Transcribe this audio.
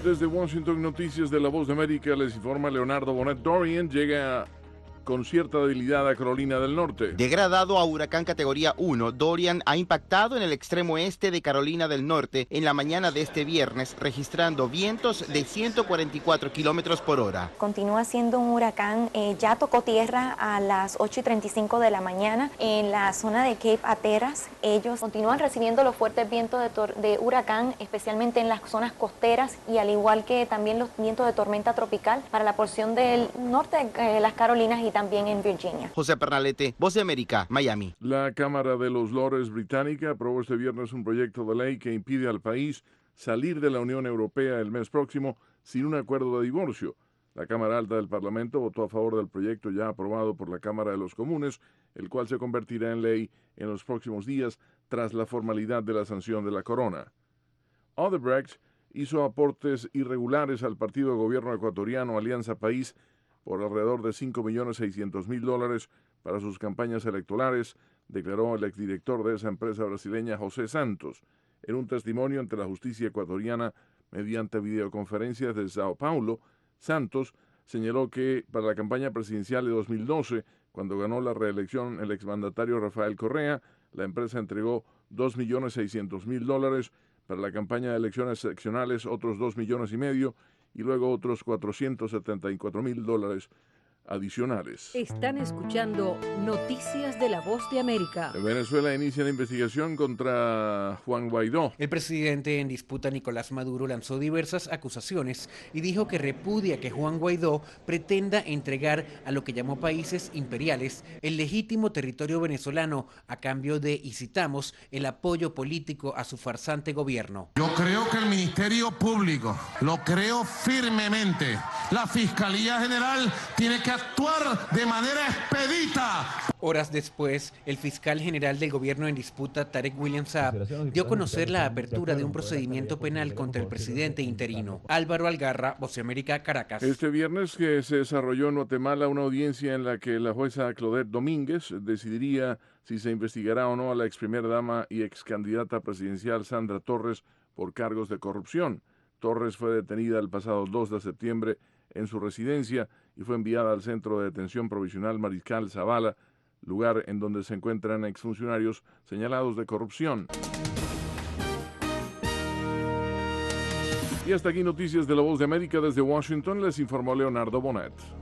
Desde Washington, noticias de La Voz de América, les informa Leonardo Bonet. Dorian llega con cierta debilidad a Carolina del Norte. Degradado a huracán categoría 1, Dorian ha impactado en el extremo este de Carolina del Norte en la mañana de este viernes, registrando vientos de 144 kilómetros por hora. Continúa siendo un huracán, ya tocó tierra a las 8:35 de la mañana en la zona de Cape Hatteras. Ellos continúan recibiendo los fuertes vientos de huracán, especialmente en las zonas costeras y al igual que también los vientos de tormenta tropical para la porción del norte de las Carolinas y también en Virginia. José Pernalete, Voz de América, Miami. La Cámara de los Lores británica aprobó este viernes un proyecto de ley que impide al país salir de la Unión Europea el mes próximo sin un acuerdo de divorcio. La Cámara Alta del Parlamento votó a favor del proyecto ya aprobado por la Cámara de los Comunes, el cual se convertirá en ley en los próximos días tras la formalidad de la sanción de la corona. Odebrecht hizo aportes irregulares al partido de gobierno ecuatoriano Alianza País por alrededor de $5.600.000 para sus campañas electorales, declaró el exdirector de esa empresa brasileña José Santos. En un testimonio ante la justicia ecuatoriana mediante videoconferencias de Sao Paulo, Santos señaló que para la campaña presidencial de 2012, cuando ganó la reelección el exmandatario Rafael Correa, la empresa entregó $2.600.000, para la campaña de elecciones seccionales otros $2.5 millones y luego otros $474.000 adicionales. Están escuchando Noticias de la Voz de América. Venezuela inicia la investigación contra Juan Guaidó. El presidente en disputa, Nicolás Maduro, lanzó diversas acusaciones y dijo que repudia que Juan Guaidó pretenda entregar a lo que llamó países imperiales el legítimo territorio venezolano a cambio de, y citamos, el apoyo político a su farsante gobierno. Yo creo que el Ministerio Público, lo creo firmemente, la Fiscalía General tiene que actuar de manera expedita. Horas después, el fiscal general del gobierno en disputa, Tarek William Saab, dio a conocer la apertura de un procedimiento penal contra el presidente interino. Álvaro Algarra, Voz de América, Caracas. Este viernes que se desarrolló en Guatemala una audiencia en la que la jueza Claudette Domínguez decidiría si se investigará o no a la ex primera dama y ex candidata presidencial Sandra Torres por cargos de corrupción. Torres fue detenida el pasado 2 de septiembre en su residencia y fue enviada al Centro de Detención Provisional Mariscal Zavala, lugar en donde se encuentran exfuncionarios señalados de corrupción. Y hasta aquí noticias de La Voz de América. Desde Washington les informó Leonardo Bonet.